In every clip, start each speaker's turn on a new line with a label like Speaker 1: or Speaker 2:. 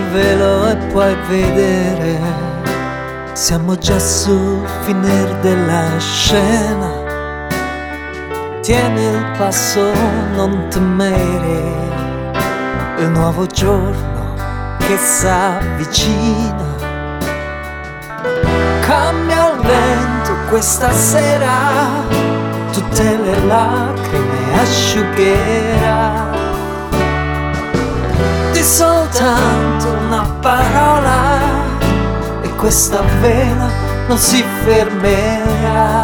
Speaker 1: velo e puoi vedere, siamo già sul finire della scena. Tieni il passo, non temere, il nuovo giorno che s'avvicina. Cambia il vento questa sera, tutte le lacrime asciugherà. Di soltanto una parola e questa vela non si fermerà.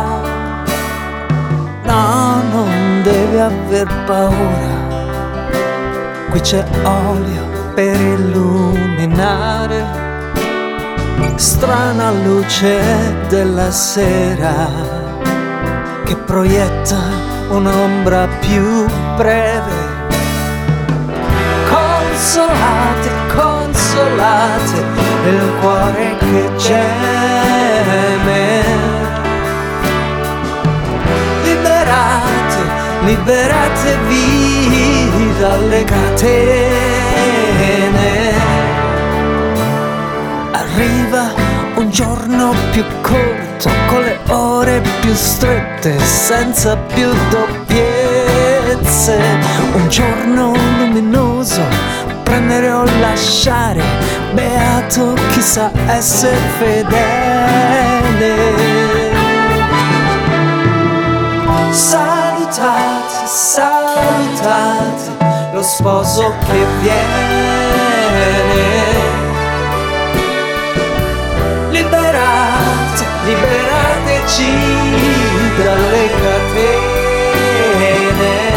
Speaker 1: No, non devi aver paura, qui c'è olio per illuminare. Strana luce della sera che proietta un'ombra più breve. Consolate, consolate il cuore che geme. Liberate, liberatevi dalle catene. Arriva un giorno più corto, con le ore più strette, senza più doppiezze. Un giorno luminoso, prendere o lasciare, beato chi sa essere fedele. Salutate, salutate lo sposo che viene. Liberate, liberateci dalle catene.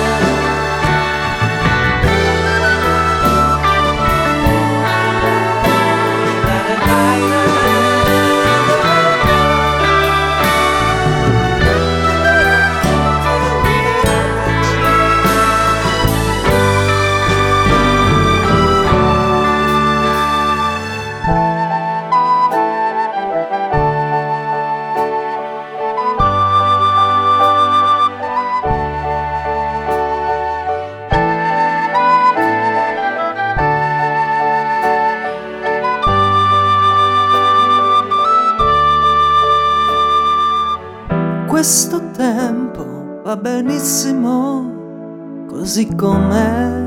Speaker 1: Questo tempo va benissimo così com'è.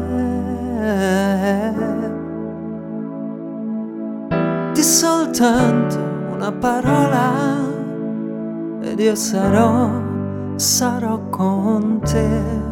Speaker 1: Di soltanto una parola ed io sarò con te.